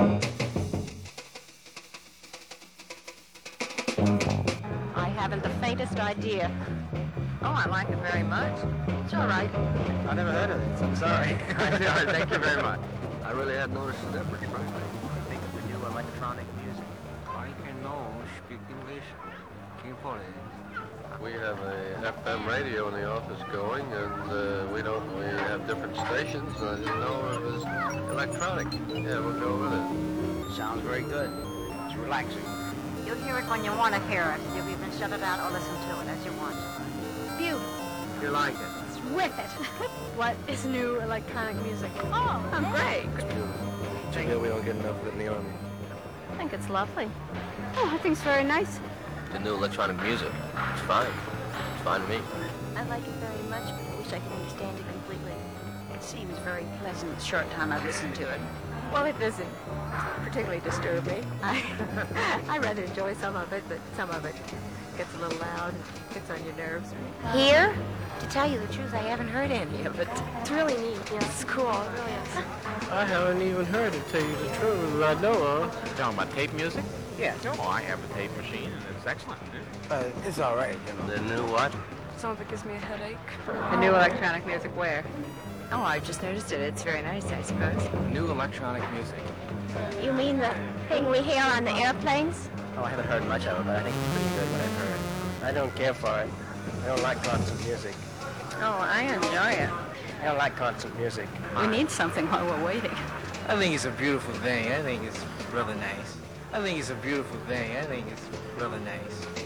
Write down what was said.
I haven't the faintest idea. Oh, I like it very much. It's all right. I never heard of it, so I'm sorry. Thank you very much. I really hadn't noticed the difference, frankly. I think of the new electronic music. I can know speak English. We have a FM radio in the office going, and we have different stations. I didn't know it was electronic. Yeah, we'll go with it. Sounds very good. It's relaxing. You'll hear it when you want to hear it. You'll either shut it out or listen to it as you want. Beautiful. You like it? It's with it. What is new electronic music? Oh, Great. Too bad we don't get enough of it in the Army. I think it's lovely. Oh, I think it's very nice. The new electronic music. It's fine. It's fine to me. I like it very much, but I wish I could understand it completely. It seems very pleasant the short time I've listened to it. Well, it doesn't particularly disturb me. I rather enjoy some of it, but some of it gets a little loud, gets on your nerves. Here? To tell you the truth, I haven't heard any of it. It's really neat. Yeah, it's cool. It really is. I haven't even heard it, tell you the truth. I know of. You're talking about tape music? Yeah. Oh, I have a tape machine, and it's excellent. It's all right, you know. The new what? Some of it gives me a headache. The new electronic music where? Oh, I just noticed it. It's very nice, I suppose. New electronic music. You mean the thing we hear on the airplanes? Oh, I haven't heard much of it, but I think it's pretty good what I've heard. I don't care for it. I don't like concert music. Oh, I enjoy it. I don't like concert music. We need something while we're waiting. I think it's a beautiful thing. I think it's really nice. I think it's a beautiful thing. I think it's really nice.